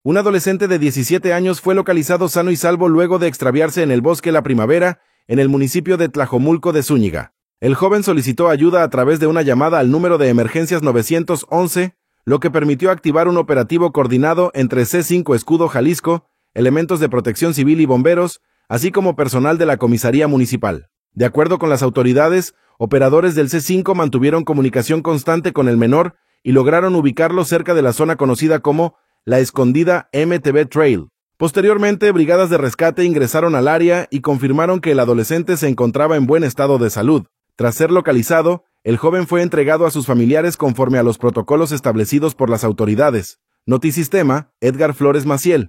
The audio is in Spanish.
Un adolescente de 17 años fue localizado sano y salvo luego de extraviarse en el bosque La Primavera, en el municipio de Tlajomulco de Zúñiga. El joven solicitó ayuda a través de una llamada al número de emergencias 911, lo que permitió activar un operativo coordinado entre C5 Escudo Jalisco, elementos de protección civil y bomberos, así como personal de la comisaría municipal. De acuerdo con las autoridades, operadores del C5 mantuvieron comunicación constante con el menor y lograron ubicarlo cerca de la zona conocida como La Escondida MTB Trail. Posteriormente, brigadas de rescate ingresaron al área y confirmaron que el adolescente se encontraba en buen estado de salud. Tras ser localizado, el joven fue entregado a sus familiares conforme a los protocolos establecidos por las autoridades. Notisistema, Edgar Flores Maciel.